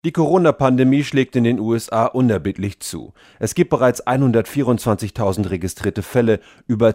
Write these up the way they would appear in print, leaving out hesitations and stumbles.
Die Corona-Pandemie schlägt in den USA unerbittlich zu. Es gibt bereits 124.000 registrierte Fälle, über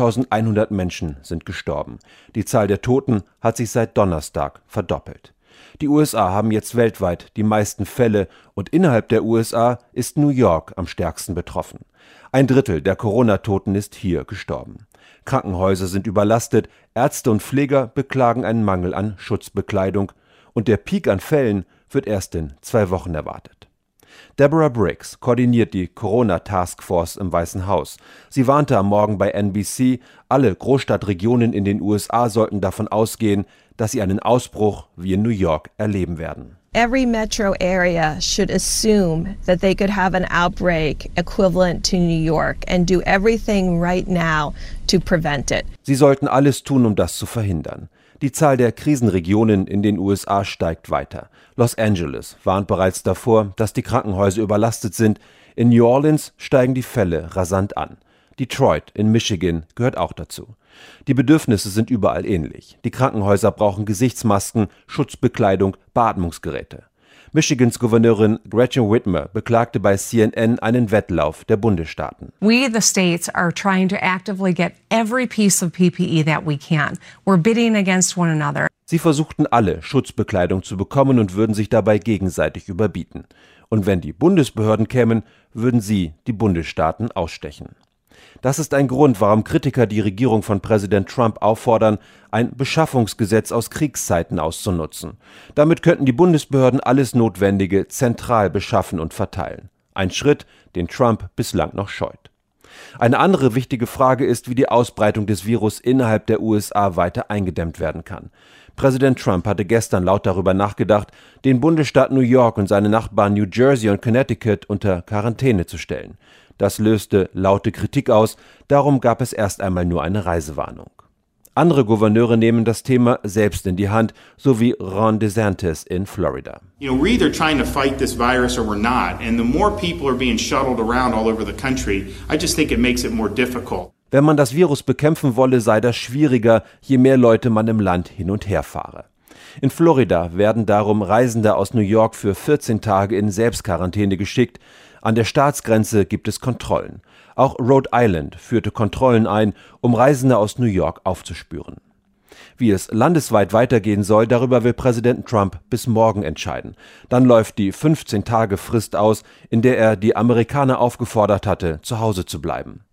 2.100 Menschen sind gestorben. Die Zahl der Toten hat sich seit Donnerstag verdoppelt. Die USA haben jetzt weltweit die meisten Fälle und innerhalb der USA ist New York am stärksten betroffen. 1/3 der Corona-Toten ist hier gestorben. Krankenhäuser sind überlastet, Ärzte und Pfleger beklagen einen Mangel an Schutzbekleidung und der Peak an Fällen wird erst in 2 Wochen erwartet. Deborah Birx koordiniert die Corona-Taskforce im Weißen Haus. Sie warnte am Morgen bei NBC, alle Großstadtregionen in den USA sollten davon ausgehen, dass sie einen Ausbruch wie in New York erleben werden. Every metro area should assume that they could have an outbreak equivalent to New York and do everything right now to prevent it. Sie sollten alles tun, um das zu verhindern. Die Zahl der Krisenregionen in den USA steigt weiter. Los Angeles warnt bereits davor, dass die Krankenhäuser überlastet sind. In New Orleans steigen die Fälle rasant an. Detroit in Michigan gehört auch dazu. Die Bedürfnisse sind überall ähnlich. Die Krankenhäuser brauchen Gesichtsmasken, Schutzbekleidung, Beatmungsgeräte. Michigans Gouverneurin Gretchen Whitmer beklagte bei CNN einen Wettlauf der Bundesstaaten. We, the states, are trying to actively get every piece of PPE that we can. We're bidding against one another. Sie versuchten alle, Schutzbekleidung zu bekommen und würden sich dabei gegenseitig überbieten. Und wenn die Bundesbehörden kämen, würden sie die Bundesstaaten ausstechen. Das ist ein Grund, warum Kritiker die Regierung von Präsident Trump auffordern, ein Beschaffungsgesetz aus Kriegszeiten auszunutzen. Damit könnten die Bundesbehörden alles Notwendige zentral beschaffen und verteilen. Ein Schritt, den Trump bislang noch scheut. Eine andere wichtige Frage ist, wie die Ausbreitung des Virus innerhalb der USA weiter eingedämmt werden kann. Präsident Trump hatte gestern laut darüber nachgedacht, den Bundesstaat New York und seine Nachbarn New Jersey und Connecticut unter Quarantäne zu stellen. Das löste laute Kritik aus, darum gab es erst einmal nur eine Reisewarnung. Andere Gouverneure nehmen das Thema selbst in die Hand, so wie Ron DeSantis in Florida. We're either trying to fight this virus or we're not, and the more people are being shuttled around all over the country, I just think it makes it more difficult. Wenn man das Virus bekämpfen wolle, sei das schwieriger, je mehr Leute man im Land hin und her fahre. In Florida werden darum Reisende aus New York für 14 Tage in Selbstquarantäne geschickt. An der Staatsgrenze gibt es Kontrollen. Auch Rhode Island führte Kontrollen ein, um Reisende aus New York aufzuspüren. Wie es landesweit weitergehen soll, darüber will Präsident Trump bis morgen entscheiden. Dann läuft die 15-Tage-Frist aus, in der er die Amerikaner aufgefordert hatte, zu Hause zu bleiben.